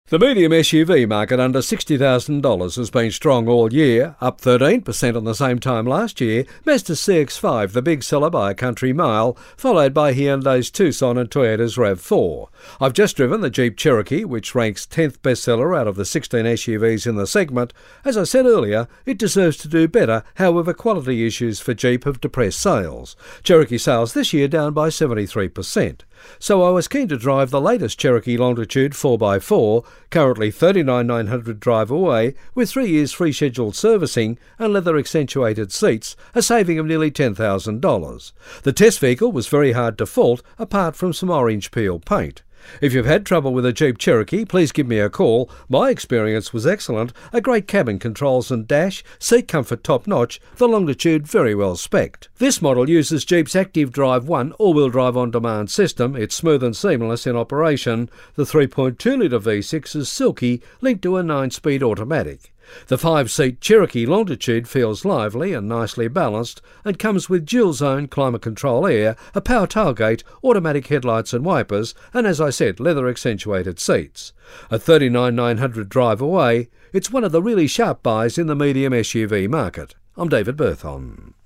The medium SUV market under $60,000 has been strong all year, up 13% on the same time last year. Mazda's CX-5, the big seller by a country mile, followed by Hyundai's Tucson and Toyota's RAV4. I've just driven the Jeep Cherokee, which ranks 10th bestseller out of the 16 SUVs in the segment. As I said earlier, it deserves to do better, however quality issues for Jeep have depressed sales. Cherokee sales this year down by 73%. So I was keen to drive the latest Cherokee Longitude 4x4, currently $39,900 drive away, with 3 years free scheduled servicing and leather accentuated seats, a saving of nearly $10,000. The test vehicle was very hard to fault, apart from some orange peel paint. If you've had trouble with a Jeep Cherokee, please give me a call. My experience was excellent. A great cabin, controls and dash, seat comfort top-notch, the Longitude very well spec'd. This model uses Jeep's Active Drive 1 all-wheel drive on-demand system. It's smooth and seamless in operation. The 3.2-litre V6 is silky, linked to a 9-speed automatic. The 5-seat Cherokee Longitude feels lively and nicely balanced and comes with dual-zone climate control air, a power tailgate, automatic headlights and wipers, and as I said, leather accentuated seats. At $39,900 drive away, it's one of the really sharp buys in the medium SUV market. I'm David Berthon.